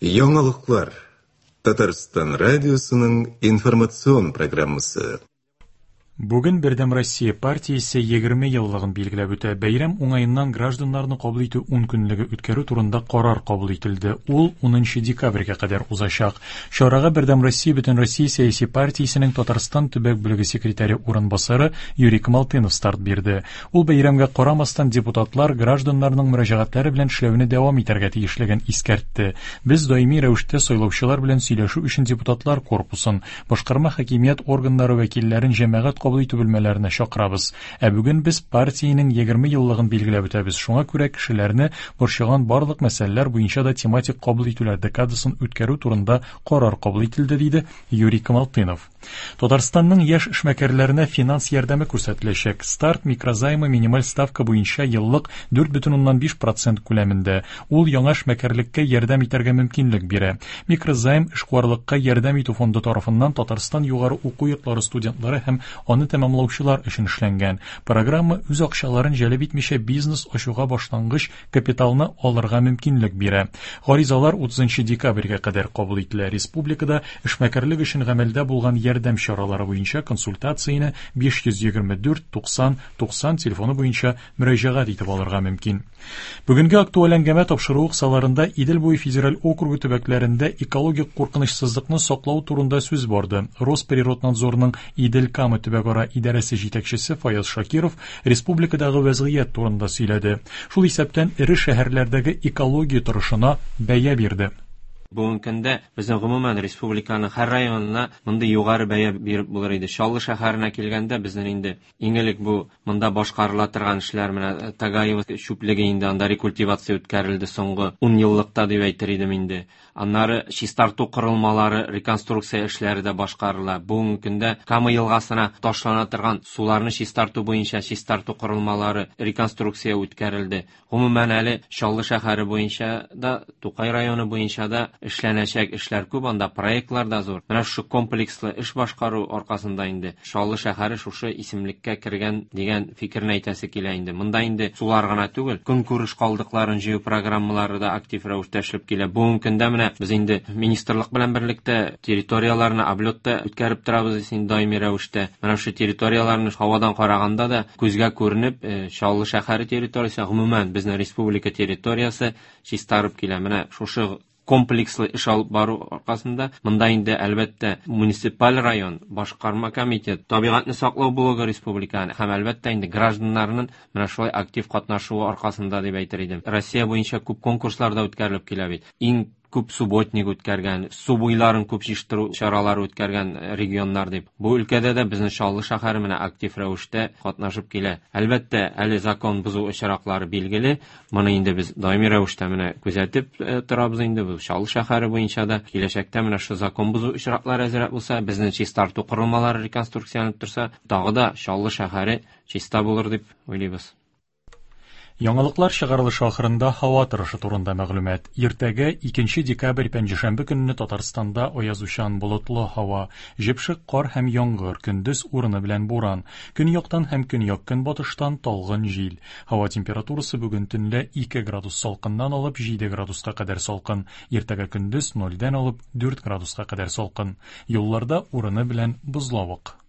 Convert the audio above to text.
Яңалыклар. Татарстан радиосының информацион программасы. Бүген Бердәм Россия партиясе 20 еллыгын билгеләп үтә. Бәйрәм уңаеннан гражданнарны кабул итү 10 көнлеге үткәрү турында карар кабул ителде. Ул 10 декабрьгә кадәр узачак. Чарага Бердәм Россия Бөтен Россия сәяси партиясенең Татарстан төбәк бүлеге секретаре урынбасары Юрий Камалтынов старт бирде. Ул бәйрәмгә карамастан депутатлар гражданнарның мөрәҗәгатьләре белән эшләүне дәвам итәргә тиешлеген искәртте. Без даими рәвештә сайлаучылар белән сөйләшү өчен депутатлар корпусын, башкарма хакимият органнары вәкилләрен җәмәгать кабул итү бүлмәләренә чакырабыз. Бүген без партиянең 20 еллыгын билгеләп үтәбез. Шуңа күрә кешеләрне борчыган барлык мәсьәләләр буенча да тематик кабул итүләр декадасын үткәрү турында карар кабул ителде, диде Юрий Камалтынов. Татарстанның яшь эшмәкәрләренә финанс ярдәме күрсәтеләчәк. Старт микрозаймы минималь ставка буенча еллык 4,5% күләмендә. Ул яңа эшмәкәрлеккә ярдәм итәргә мөмкинлек бирә. Микрозайм эшкуарлыкка ярдәм итү фонды тарафыннан Татарстан югары уку йортлары студентлары һәм аны тәмамлаучылар өчен эшләнгән. Программа үз акчаларын җәлеп итмичә бизнес ачуга башлангыч капиталны алырга мөмкинлек бирә. Гаризалар 30 декабрьгә кадәр кабул ителә. Республикада эшмәкәрлек өчен гамәлдә булган ярдәм чаралары буенча консультацияне 524 90 90 телефоны буенча мөрәҗәгать итеп алырга мөмкин. Бүгенге актуаль әңгәмә тапшыру кысаларында Идел буе федераль округы төбәкләрендә экологик куркынычсызлыкны саклау турында сүз барды. Росприроднадзорның Идел-Кама төбәк-ара идарәсе җитәкчесе Фаяз Шакиров республикадагы вазгыять турында сөйләде. Шул исәптән ире шәһәрләрдәге экология торышына бәя бирде. Бүгенге көндә безнең гомумән республиканың һәр районына монда югары бәя биреп булыр иде. Чаллы шәһәренә килгәндә безнең инде иңелек бу монда башкарыла торган эшләр менә Тагаева чүплеге инде анда рекультивация үткәрелде соңгы 10 еллыкта дип әйтер идем инде. Аннары чистарту корылмалары, реконструкция эшләре дә башкарыла. Бүгенге көндә Кама елгасына ташлана торган суларны чистарту буенча чистарту корылмалары реконструкция үткәрелде. Гомумән әле Чаллы шәһәре буенча да, Тукай районы буенча да эшләнәчәк эшләр күп, анда проектлар да зур. Менә шу комплекслы эш башкару аркасында инде Чаллы шәһәре шушы исемлеккә кергән дигән фикерне әйтәсе килә инде. Монда инде сулар гына түгел, көнкүреш калдыкларын җыю программалары да актив рәвештә эшләп килә. Бүгенге көндә менә biz инде министрлык белән берлектә территорияларны облетта үткәреп торабыз инде даими рәвештә. Менә шу территорияларны һавадан караганда да күзгә күренеп, Чаллы шәһәре территориясе, гомумән безнең республика территориясе чистарып килә. Менә шушы комплекслы эш алып бару аркасында монда инде әлбәттә муниципаль район, башкарма комитет, табигатьне саклау блогы республика һәм әлбәттә инде гражданнарның менә шулай актив катнашуы аркасында дип әйтер идем. Россия буенча күп конкурсларда үткәрелеп килә бит. Иң күп субботник үткәргән, су буйларын күп җиштыру чаралары үткәргән регионнар дип. Бу өлкәдә дә безнең Чаллы шәһәре менә актив рәвештә катнашып килә. Әлбәттә, әле закон бузу очраклары билгеле. Моны инде без даими рәвештә менә күзәтеп торабыз инде. Бу Чаллы шәһәре буенча да киләчәктә менә шу закон бузу очраклары әзрәк булса, безнең чистарту корылмалары реконструкцияланып торса, тагы да Чаллы шәһәре чиста булыр дип уйлыйбыз. Яңалыклар чыгарылышы ахырында һава торышы турында мәгълүмат. Иртәгә 2 декабрь пәнҗешәмбе көнне Татарстанда аязучан болытлы һава, җепшек кар һәм яңгыр, көндез урыны белән буран, көньяктан һәм көньяк-көнбатыштан талгын җил. Һава температурасы бүген төнлә 2 градус салкыннан алып 7 градуска кадәр салкын, иртәгә көндез 0-дан алып 4 градуска кадәр салкын. Юлларда урыны белән бозлавык.